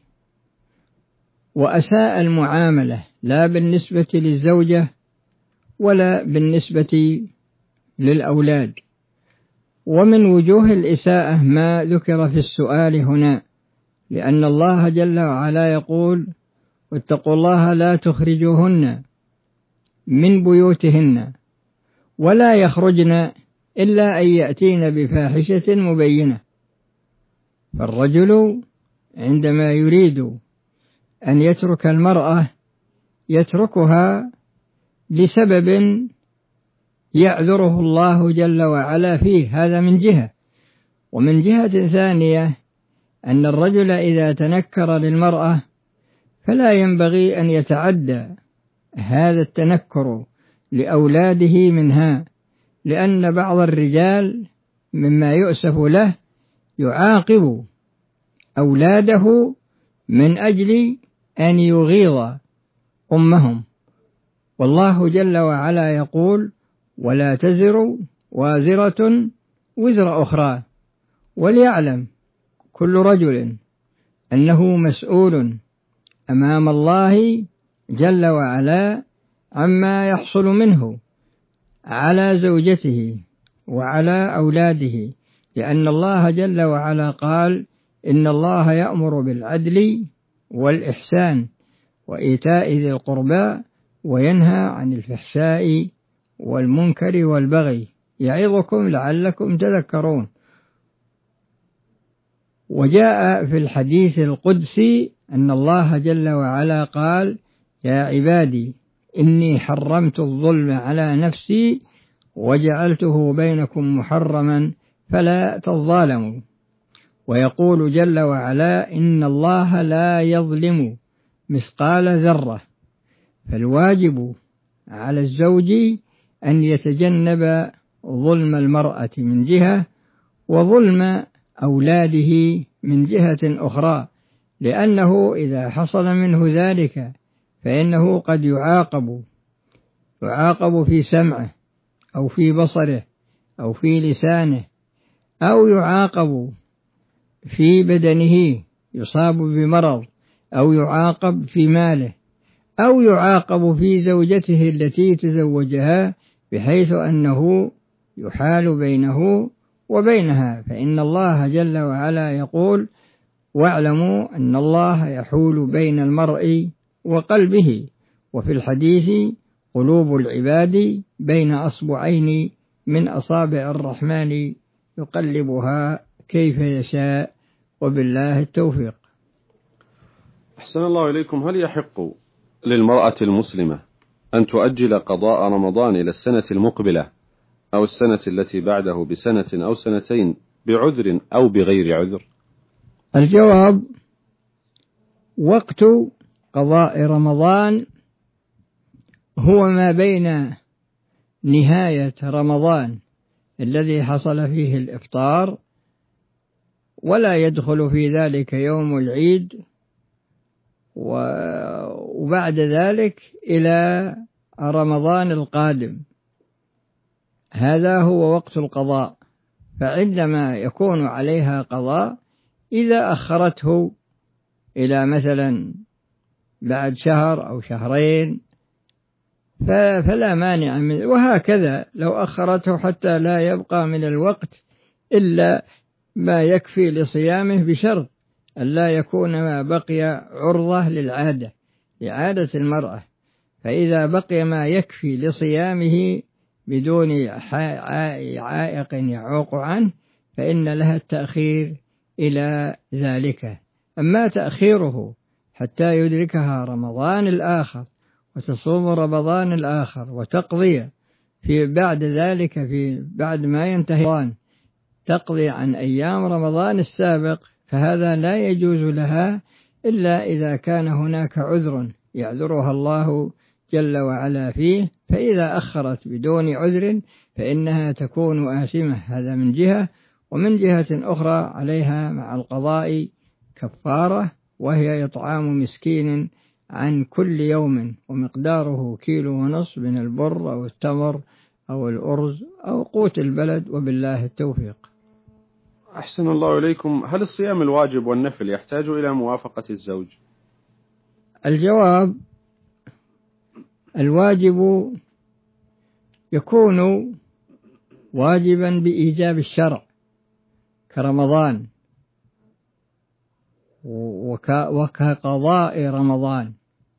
وأساء المعاملة لا بالنسبة للزوجة ولا بالنسبة للأولاد. ومن وجوه الإساءة ما ذكر في السؤال هنا، لأن الله جل وعلا يقول: واتقوا الله لا تخرجوهن من بيوتهن ولا يخرجن إلا أن يأتين بفاحشة مبينة. فالرجل عندما يريد أن يترك المرأة يتركها لسبب يعذره الله جل وعلا فيه، هذا من جهة. ومن جهة ثانية أن الرجل إذا تنكر للمرأة فلا ينبغي أن يتعدى هذا التنكر لأولاده منها، لأن بعض الرجال مما يؤسف له يعاقب أولاده من أجل أن يغيظ أمهم. والله جل وعلا يقول: ولا تزر وازرة وزر أخرى، وليعلم كل رجل أنه مسؤول أمام الله جل وعلا عما يحصل منه على زوجته وعلى أولاده، لأن الله جل وعلا قال: إن الله يأمر بالعدل والإحسان وإيتاء ذي القربى وينهى عن الفحشاء والمنكر والبغي يعظكم لعلكم تذكرون. وجاء في الحديث القدسي أن الله جل وعلا قال: يا عبادي إني حرمت الظلم على نفسي وجعلته بينكم محرما فلا تظالموا. ويقول جل وعلا: إن الله لا يظلم مثقال ذرة. فالواجب على الزوج أن يتجنب ظلم المرأة من جهة، وظلم أولاده من جهة أخرى، لأنه إذا حصل منه ذلك فإنه قد يعاقب في سمعه أو في بصره أو في لسانه، أو يعاقب في بدنه يصاب بمرض، أو يعاقب في ماله، أو يعاقب في زوجته التي تزوجها بحيث أنه يحال بينه وبينها. فإن الله جل وعلا يقول: واعلموا أن الله يحول بين المرء وقلبه. وفي الحديث: قلوب العباد بين أصبعين من أصابع الرحمن يقلبها كيف يشاء، وبالله التوفيق. أحسن الله إليكم. هل يحق للمرأة المسلمة أن تؤجل قضاء رمضان إلى السنة المقبلة أو السنة التي بعده بسنة أو سنتين بعذر أو بغير عذر؟ الجواب: وقت قضاء رمضان هو ما بين نهاية رمضان الذي حصل فيه الإفطار، ولا يدخل في ذلك يوم العيد، وبعد ذلك إلى رمضان القادم. هذا هو وقت القضاء. فعندما يكون عليها قضاء إذا أخرته إلى مثلا بعد شهر أو شهرين فلا مانع منه، وهكذا لو أخرته حتى لا يبقى من الوقت إلا ما يكفي لصيامه، بشرط أن لا يكون ما بقي عرضة لعادة المرأة. فإذا بقي ما يكفي لصيامه بدون عائق يعوق عنه فإن لها التأخير إلى ذلك. أما تأخيره حتى يدركها رمضان الآخر وتصوم رمضان الآخر وتقضي في بعد ذلك بعد ما ينتهي رمضان تقضي عن أيام رمضان السابق، فهذا لا يجوز لها إلا إذا كان هناك عذر يعذرها الله جل وعلا فيه، فإذا أخرت بدون عذر فإنها تكون آثمة. هذا من جهة، ومن جهة أخرى عليها مع القضاء كفارة، وهي إطعام مسكين عن كل يوم، ومقداره 1.5 كيلو من البر أو التمر أو الأرز أو قوت البلد، وبالله التوفيق. أحسن الله إليكم. هل الصيام الواجب والنفل يحتاج إلى موافقة الزوج؟ الجواب: الواجب يكون واجبا بإيجاب الشرع كرمضان وكقضاء رمضان،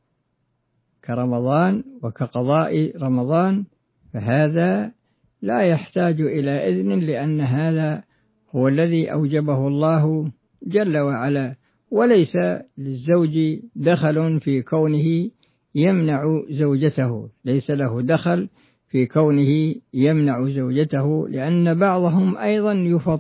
كرمضان وكقضاء رمضان، فهذا لا يحتاج إلى إذن، لأن هذا هو الذي أوجبه الله جل وعلا، وليس للزوج دخل في كونه يمنع زوجته، ليس له دخل في كونه يمنع زوجته، لأن بعضهم أيضا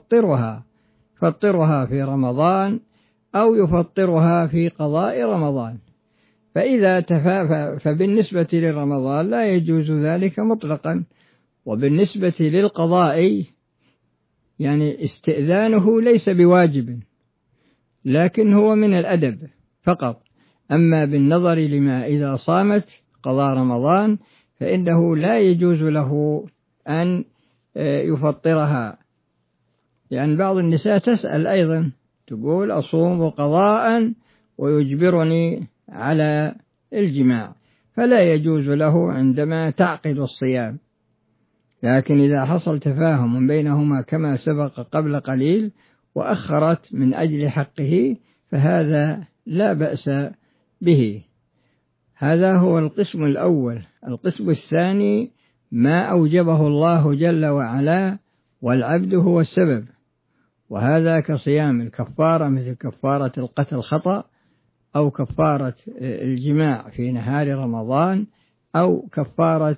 يفطرها في رمضان أو يفطرها في قضاء رمضان، فإذا فبالنسبة لرمضان لا يجوز ذلك مطلقا، وبالنسبة للقضاء يعني استئذانه ليس بواجب، لكن هو من الأدب فقط. أما بالنظر لما إذا صامت قضاء رمضان فإنه لا يجوز له أن يفطرها، لأن بعض النساء تسأل أيضا تقول: أصوم قضاء ويجبرني على الجماع، فلا يجوز له عندما تعقد الصيام. لكن إذا حصل تفاهم بينهما كما سبق قبل قليل وأخرت من أجل حقه فهذا لا بأس به. هذا هو القسم الأول. القسم الثاني: ما أوجبه الله جل وعلا والعبد هو السبب، وهذا كصيام الكفارة، مثل كفارة القتل خطأ، أو كفارة الجماع في نهار رمضان، أو كفارة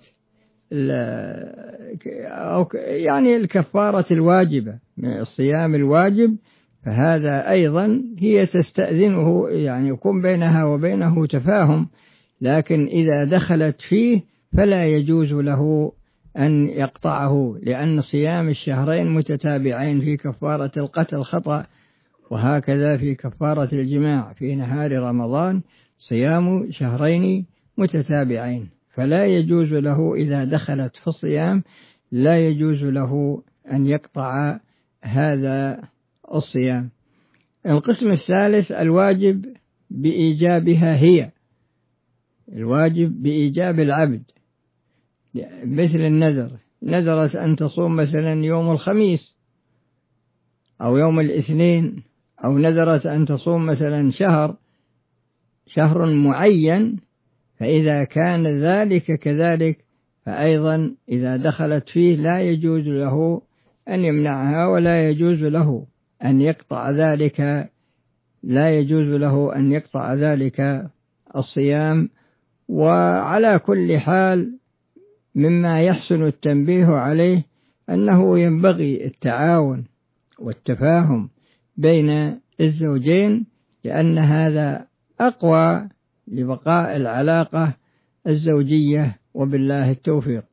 يعني الكفارة الواجبة من الصيام الواجب، فهذا أيضا هي تستأذنه، يعني يكون بينها وبينه تفاهم، لكن إذا دخلت فيه فلا يجوز له أن يقطعه، لأن صيام الشهرين متتابعين في كفارة القتل خطأ، وهكذا في كفارة الجماع في نهار رمضان صيام شهرين متتابعين، فلا يجوز له إذا دخلت في الصيام لا يجوز له أن يقطع هذا الصيام. القسم الثالث: الواجب بإيجابها هي، الواجب بإيجاب العبد، مثل النذر، نذرت أن تصوم مثلا يوم الخميس أو يوم الاثنين، أو نذرت أن تصوم مثلا شهر معين، فإذا كان ذلك كذلك فأيضا إذا دخلت فيه لا يجوز له أن يمنعها، ولا يجوز له أن يقطع ذلك، لا يجوز له أن يقطع ذلك الصيام. وعلى كل حال مما يحسن التنبيه عليه أنه ينبغي التعاون والتفاهم بين الزوجين، لأن هذا أقوى لبقاء العلاقة الزوجية، وبالله التوفيق.